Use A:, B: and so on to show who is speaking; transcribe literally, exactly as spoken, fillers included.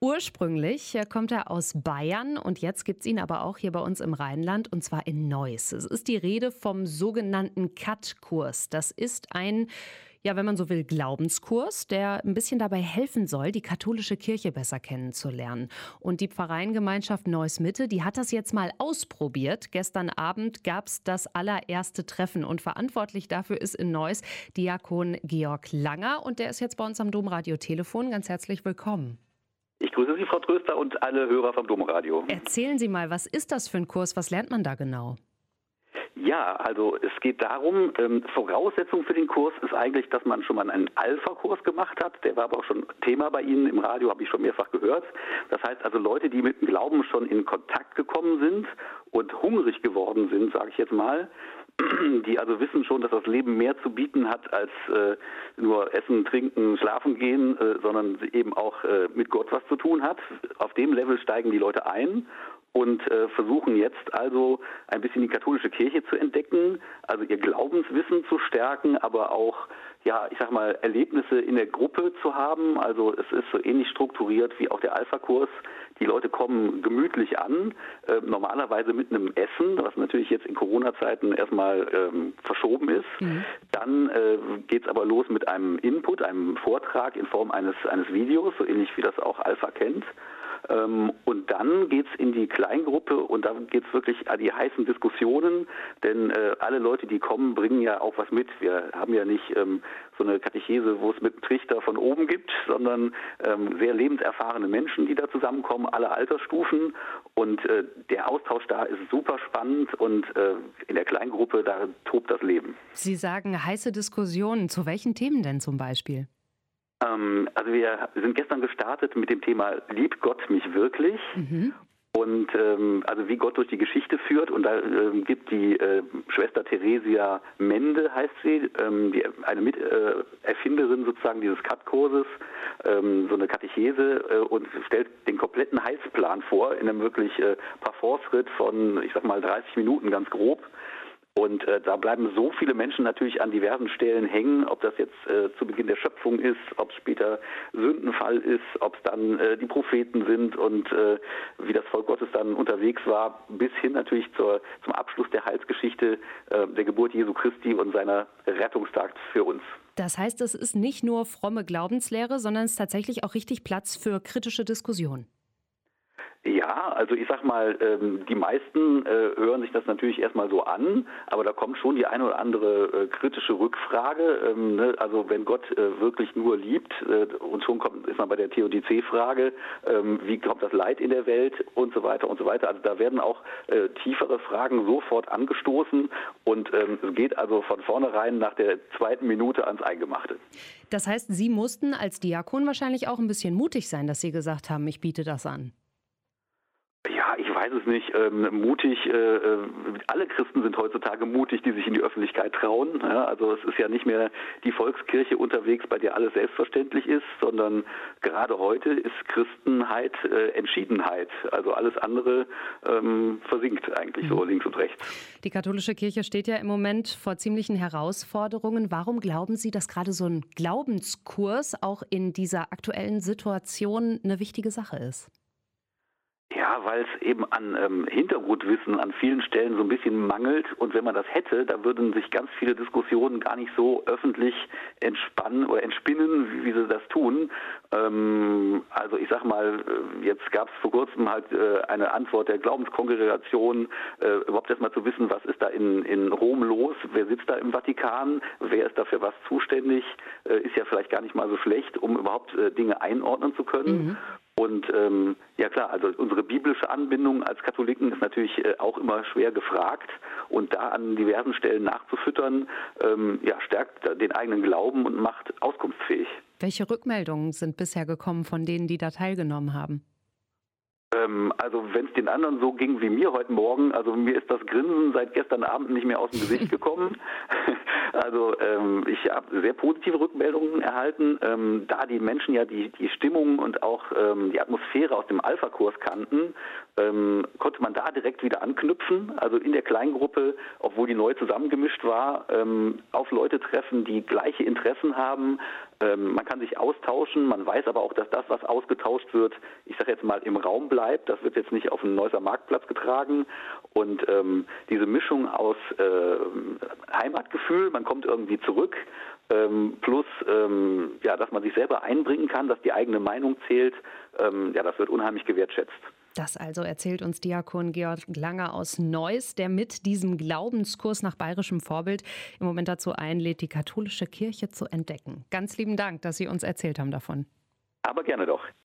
A: Ursprünglich äh, kommt er aus Bayern und jetzt gibt's ihn aber auch hier bei uns im Rheinland und zwar in Neuss. Es ist die Rede vom sogenannten C A T-Kurs. Das ist ein, ja, wenn man so will, Glaubenskurs, der ein bisschen dabei helfen soll, die katholische Kirche besser kennenzulernen. Und die Pfarreiengemeinschaft Neuss Mitte, die hat das jetzt mal ausprobiert. Gestern Abend gab's das allererste Treffen und verantwortlich dafür ist in Neuss Diakon Georg Langer und der ist jetzt bei uns am Domradio-Telefon. Ganz herzlich willkommen.
B: Ich grüße Sie, Frau Tröster, und alle Hörer vom Domradio.
A: Erzählen Sie mal, was ist das für ein Kurs? Was lernt man da genau?
B: Ja, also es geht darum, ähm, Voraussetzung für den Kurs ist eigentlich, dass man schon mal einen Alpha-Kurs gemacht hat. Der war aber auch schon Thema bei Ihnen im Radio, habe ich schon mehrfach gehört. Das heißt also Leute, die mit dem Glauben schon in Kontakt gekommen sind und hungrig geworden sind, sage ich jetzt mal, die also wissen schon, dass das Leben mehr zu bieten hat als äh, nur Essen, Trinken, Schlafen gehen, äh, sondern eben auch äh, mit Gott was zu tun hat. Auf dem Level steigen die Leute ein und äh, versuchen jetzt also ein bisschen die katholische Kirche zu entdecken, also ihr Glaubenswissen zu stärken, aber auch, ja, ich sag mal, Erlebnisse in der Gruppe zu haben. Also es ist so ähnlich strukturiert wie auch der Alpha-Kurs. Die Leute kommen gemütlich an, äh, normalerweise mit einem Essen, was natürlich jetzt in Corona-Zeiten erstmal ähm, verschoben ist. Mhm. Dann äh, geht's aber los mit einem Input, einem Vortrag in Form eines, eines Videos, so ähnlich wie das auch Alpha kennt. Ähm, und dann geht's in die Kleingruppe und da geht's wirklich an die heißen Diskussionen, denn äh, alle Leute, die kommen, bringen ja auch was mit. Wir haben ja nicht ähm, so eine Katechese, wo es mit einem Trichter von oben gibt, sondern ähm, sehr lebenserfahrene Menschen, die da zusammenkommen, alle Altersstufen, und äh, der Austausch da ist super spannend und äh, in der Kleingruppe, da tobt das Leben.
A: Sie sagen heiße Diskussionen. Zu welchen Themen denn zum Beispiel?
B: Also wir sind gestern gestartet mit dem Thema Liebt Gott mich wirklich? Mhm. Und ähm, also wie Gott durch die Geschichte führt, und da ähm, gibt die äh, Schwester Theresia Mende, heißt sie, ähm, die, eine Miterfinderin äh, sozusagen dieses C A T-Kurses, ähm, so eine Katechese, äh, und stellt den kompletten Heilsplan vor in einem wirklich äh, Parforce-Ritt von, ich sag mal, dreißig Minuten ganz grob. Und äh, da bleiben so viele Menschen natürlich an diversen Stellen hängen, ob das jetzt äh, zu Beginn der Schöpfung ist, ob es später Sündenfall ist, ob es dann äh, die Propheten sind und äh, wie das Volk Gottes dann unterwegs war, bis hin natürlich zur, zum Abschluss der Heilsgeschichte, äh, der Geburt Jesu Christi und seiner Rettungstat für uns.
A: Das heißt, es ist nicht nur fromme Glaubenslehre, sondern es ist tatsächlich auch richtig Platz für kritische Diskussion.
B: Ja, also ich sag mal, ähm, die meisten äh, hören sich das natürlich erstmal so an, aber da kommt schon die eine oder andere äh, kritische Rückfrage. Ähm, ne? Also wenn Gott äh, wirklich nur liebt, äh, und schon kommt, ist man bei der Theodizee-Frage, ähm, wie kommt das Leid in der Welt und so weiter und so weiter. Also da werden auch äh, tiefere Fragen sofort angestoßen und ähm, es geht also von vornherein nach der zweiten Minute ans Eingemachte.
A: Das heißt, Sie mussten als Diakon wahrscheinlich auch ein bisschen mutig sein, dass Sie gesagt haben, ich biete das an.
B: Ja, ich weiß es nicht. Ähm, mutig, äh, alle Christen sind heutzutage mutig, die sich in die Öffentlichkeit trauen. Ja, also es ist ja nicht mehr die Volkskirche unterwegs, bei der alles selbstverständlich ist, sondern gerade heute ist Christenheit äh, Entschiedenheit. Also alles andere ähm, versinkt eigentlich so links und rechts.
A: Die katholische Kirche steht ja im Moment vor ziemlichen Herausforderungen. Warum glauben Sie, dass gerade so ein Glaubenskurs auch in dieser aktuellen Situation eine wichtige Sache ist?
B: Ja, weil es eben an ähm, Hintergrundwissen an vielen Stellen so ein bisschen mangelt, und wenn man das hätte, da würden sich ganz viele Diskussionen gar nicht so öffentlich entspannen oder entspinnen, wie, wie sie das tun. Ähm, also ich sag mal, jetzt gab es vor kurzem halt äh, eine Antwort der Glaubenskongregation, äh, überhaupt erstmal zu wissen, was ist da in, in Rom los, wer sitzt da im Vatikan, wer ist da für was zuständig, äh, ist ja vielleicht gar nicht mal so schlecht, um überhaupt äh, Dinge einordnen zu können. Mhm. Und ähm, ja klar, also unsere biblische Anbindung als Katholiken ist natürlich äh, auch immer schwer gefragt, und da an diversen Stellen nachzufüttern, ähm, ja, stärkt den eigenen Glauben und macht auskunftsfähig.
A: Welche Rückmeldungen sind bisher gekommen von denen, die da teilgenommen haben?
B: Ähm, also wenn es den anderen so ging wie mir heute Morgen, also mir ist das Grinsen seit gestern Abend nicht mehr aus dem Gesicht gekommen. Also ähm, ich habe sehr positive Rückmeldungen erhalten, ähm, da die Menschen ja die, die Stimmung und auch ähm, die Atmosphäre aus dem Alpha-Kurs kannten, ähm, konnte man da direkt wieder anknüpfen, also in der Kleingruppe, obwohl die neu zusammengemischt war, ähm, auf Leute treffen, die gleiche Interessen haben, Ähm, man kann sich austauschen, man weiß aber auch, dass das, was ausgetauscht wird, ich sage jetzt mal, im Raum bleibt. Das wird jetzt nicht auf den Neusser Marktplatz getragen. Und ähm, diese Mischung aus äh, Heimatgefühl, man kommt irgendwie zurück, ähm, plus ähm, ja, dass man sich selber einbringen kann, dass die eigene Meinung zählt, ähm, ja, das wird unheimlich gewertschätzt.
A: Das also erzählt uns Diakon Georg Langer aus Neuss, der mit diesem Glaubenskurs nach bayerischem Vorbild im Moment dazu einlädt, die katholische Kirche zu entdecken. Ganz lieben Dank, dass Sie uns erzählt haben davon.
B: Aber gerne doch.